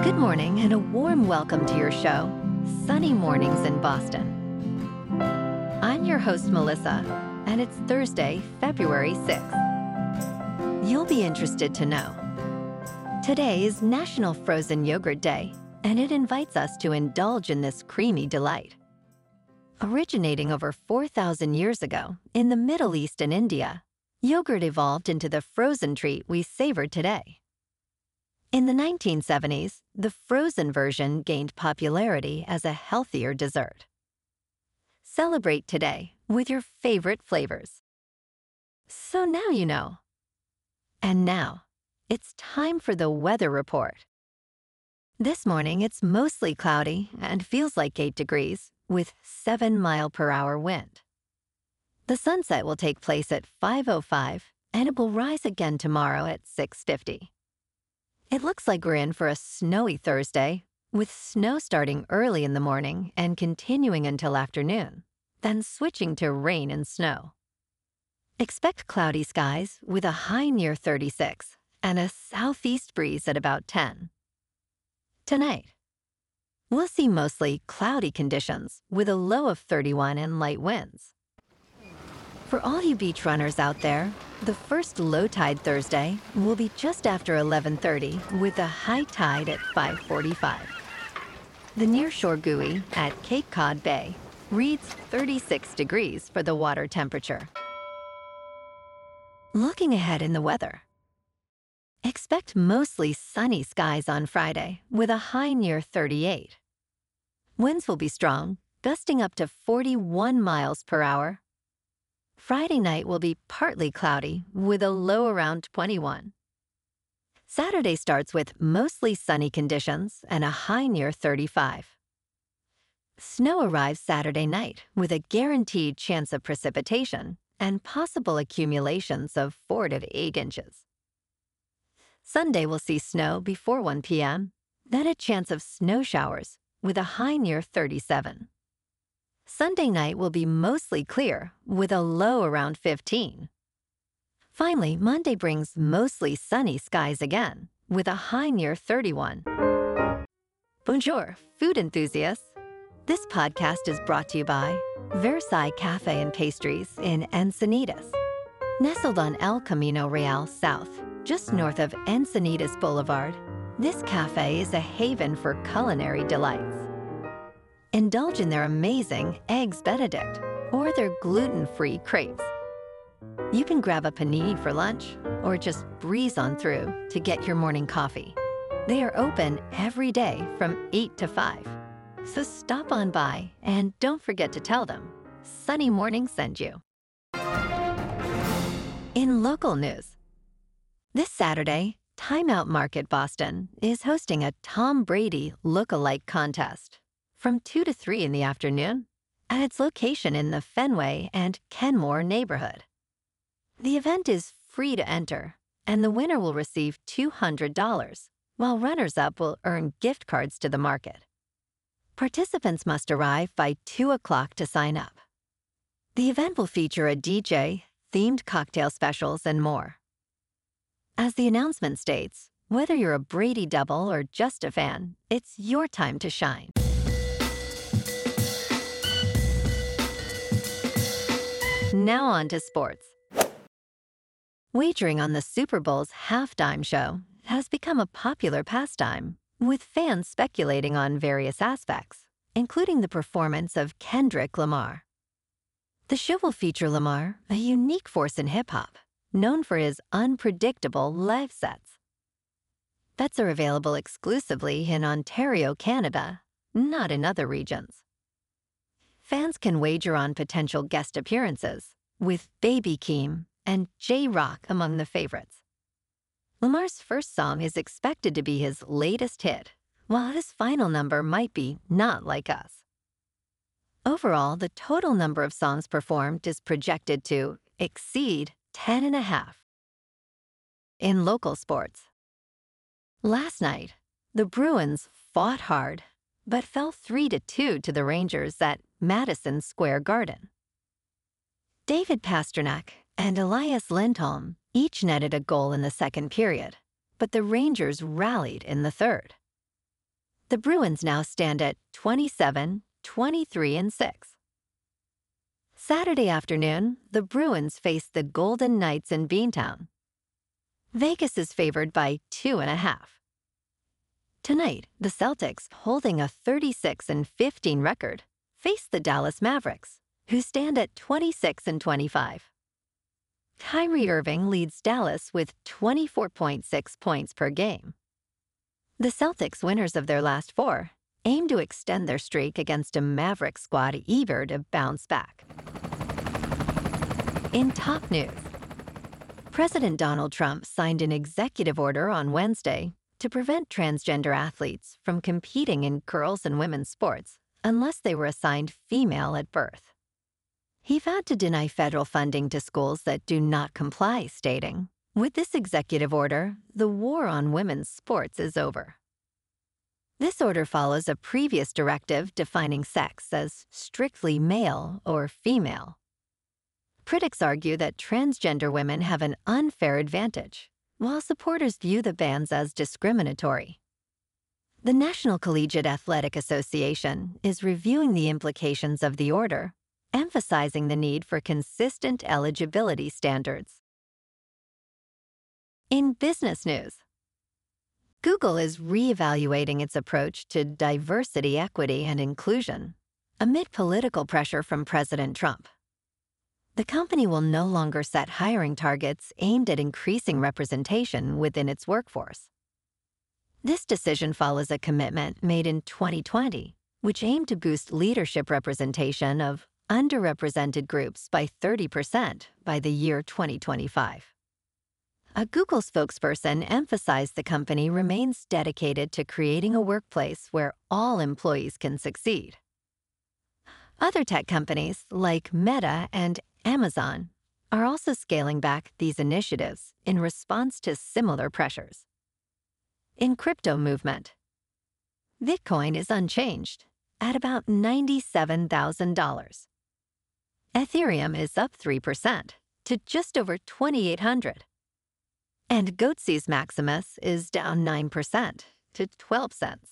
Good morning and a warm welcome to your show, Sunny Mornings in Boston. I'm your host, Melissa, and it's Thursday, February 6th. You'll be interested to know. Today is National Frozen Yogurt Day, and it invites us to indulge in this creamy delight. Originating over 4,000 years ago in the Middle East and India, yogurt evolved into the frozen treat we savor today. In the 1970s, the frozen version gained popularity as a healthier dessert. Celebrate today with your favorite flavors. So now you know. And now, it's time for the weather report. This morning, it's mostly cloudy and feels like 8 degrees with 7-mile-per-hour wind. The sunset will take place at 5:05 and it will rise again tomorrow at 6:50. It looks like we're in for a snowy Thursday, with snow starting early in the morning and continuing until afternoon, then switching to rain and snow. Expect cloudy skies with a high near 36 and a southeast breeze at about 10. Tonight, we'll see mostly cloudy conditions with a low of 31 and light winds. For all you beach runners out there, the first low tide Thursday will be just after 11:30 with a high tide at 5:45. The nearshore buoy at Cape Cod Bay reads 36 degrees for the water temperature. Looking ahead in the weather. Expect mostly sunny skies on Friday with a high near 38. Winds will be strong, gusting up to 41 miles per hour. Friday night will be partly cloudy with a low around 21. Saturday starts with mostly sunny conditions and a high near 35. Snow arrives Saturday night with a guaranteed chance of precipitation and possible accumulations of 4 to 8 inches. Sunday will see snow before 1 p.m., then a chance of snow showers with a high near 37. Sunday night will be mostly clear with a low around 15. Finally, Monday brings mostly sunny skies again with a high near 31. Bonjour, food enthusiasts. This podcast is brought to you by Versailles Cafe and Pastries in Encinitas. Nestled on El Camino Real South, just north of Encinitas Boulevard, this cafe is a haven for culinary delights. Indulge in their amazing Eggs Benedict or their gluten-free crepes. You can grab a panini for lunch or just breeze on through to get your morning coffee. They are open every day from 8 to 5. So stop on by and don't forget to tell them Sunny Morning sent you. In local news, this Saturday, Time Out Market Boston is hosting a Tom Brady look-alike contest from 2 to 3 in the afternoon at its location in the Fenway and Kenmore neighborhood. The event is free to enter, and the winner will receive $200, while runners-up will earn gift cards to the market. Participants must arrive by 2 o'clock to sign up. The event will feature a DJ, themed cocktail specials, and more. As the announcement states, whether you're a Brady double or just a fan, it's your time to shine. Now on to sports. Wagering on the Super Bowl's halftime show has become a popular pastime, with fans speculating on various aspects, including the performance of Kendrick Lamar. The show will feature Lamar, a unique force in hip-hop, known for his unpredictable live sets. Bets are available exclusively in Ontario, Canada, not in other regions. Fans can wager on potential guest appearances, with Baby Keem and J-Rock among the favorites. Lamar's first song is expected to be his latest hit, while his final number might be Not Like Us. Overall, the total number of songs performed is projected to exceed 10 and a half. In local sports, last night, the Bruins fought hard, but fell 3-2 to the Rangers at Madison Square Garden. David Pastrnak and Elias Lindholm each netted a goal in the second period, but the Rangers rallied in the third. The Bruins now stand at 27, 23, and 6. Saturday afternoon, the Bruins face the Golden Knights in Beantown. Vegas is favored by 2.5. Tonight, the Celtics, holding a 36-15 record, face the Dallas Mavericks, who stand at 26-25. Kyrie Irving leads Dallas with 24.6 points per game. The Celtics, winners of their last 4, aim to extend their streak against a Maverick squad eager to bounce back. In top news, President Donald Trump signed an executive order on Wednesday to prevent transgender athletes from competing in girls' and women's sports unless they were assigned female at birth. He vowed to deny federal funding to schools that do not comply, stating, "With this executive order, the war on women's sports is over." This order follows a previous directive defining sex as strictly male or female. Critics argue that transgender women have an unfair advantage, while supporters view the bans as discriminatory. The National Collegiate Athletic Association is reviewing the implications of the order, emphasizing the need for consistent eligibility standards. In business news, Google is reevaluating its approach to diversity, equity, and inclusion amid political pressure from President Trump. The company will no longer set hiring targets aimed at increasing representation within its workforce. This decision follows a commitment made in 2020, which aimed to boost leadership representation of underrepresented groups by 30% by the year 2025. A Google spokesperson emphasized the company remains dedicated to creating a workplace where all employees can succeed. Other tech companies like Meta and Amazon are also scaling back these initiatives in response to similar pressures. In crypto movement, Bitcoin is unchanged at about $97,000. Ethereum is up 3% to just over 2,800. And Goatse's Maximus is down 9% to 12 cents.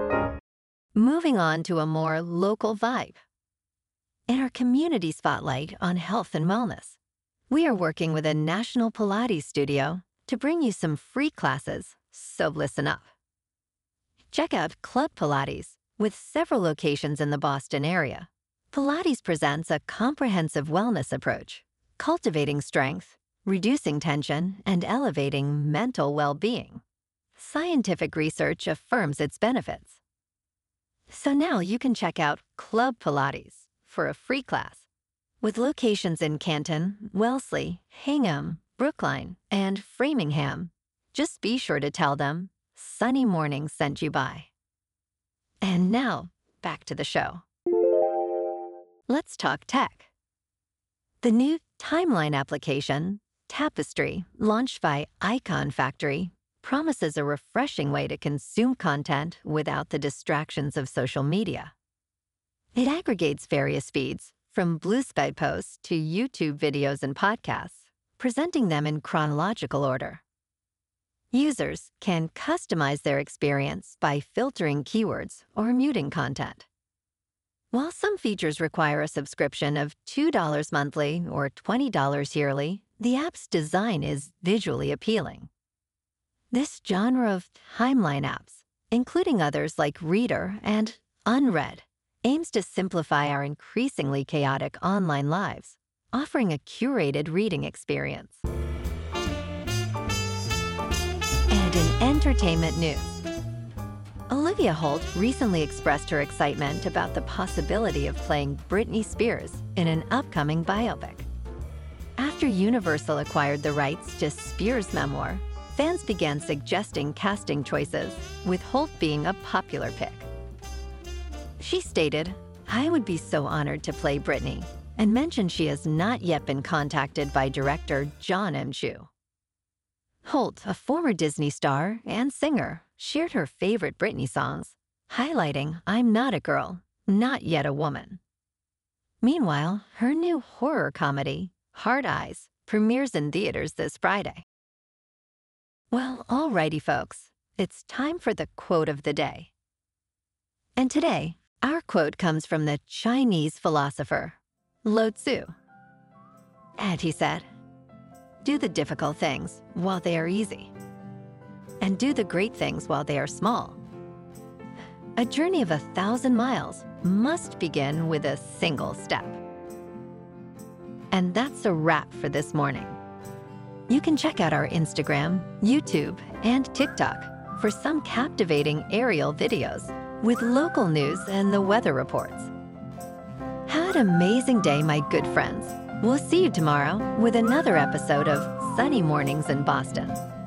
Moving on to a more local vibe. In our community spotlight on health and wellness, we are working with a national Pilates studio to bring you some free classes, so listen up. Check out Club Pilates with several locations in the Boston area. Pilates presents a comprehensive wellness approach, cultivating strength, reducing tension, and elevating mental well-being. Scientific research affirms its benefits. So now you can check out Club Pilates for a free class. With locations in Canton, Wellesley, Hingham, Brookline, and Framingham, just be sure to tell them Sunny Morning sent you by. And now, back to the show. Let's talk tech. The new Timeline application, Tapestry, launched by Icon Factory, promises a refreshing way to consume content without the distractions of social media. It aggregates various feeds, from Blue Sky posts to YouTube videos and podcasts, presenting them in chronological order. Users can customize their experience by filtering keywords or muting content. While some features require a subscription of $2 monthly or $20 yearly, the app's design is visually appealing. This genre of timeline apps, including others like Reader and Unread, aims to simplify our increasingly chaotic online lives, offering a curated reading experience. And in entertainment news, Olivia Holt recently expressed her excitement about the possibility of playing Britney Spears in an upcoming biopic. After Universal acquired the rights to Spears' memoir, fans began suggesting casting choices, with Holt being a popular pick. She stated, "I would be so honored to play Britney," and mentioned she has not yet been contacted by director John M. Chu. Holt, a former Disney star and singer, shared her favorite Britney songs, highlighting "I'm not a girl, not yet a woman." Meanwhile, her new horror comedy, Hard Eyes, premieres in theaters this Friday. Well, alrighty folks, it's time for the quote of the day. And today, our quote comes from the Chinese philosopher, Lao Tzu. And he said, "Do the difficult things while they are easy, and do the great things while they are small. A journey of 1,000 miles must begin with a single step." And that's a wrap for this morning. You can check out our Instagram, YouTube, and TikTok for some captivating aerial videos with local news and the weather reports. Have an amazing day, my good friends. We'll see you tomorrow with another episode of Sunny Mornings in Boston.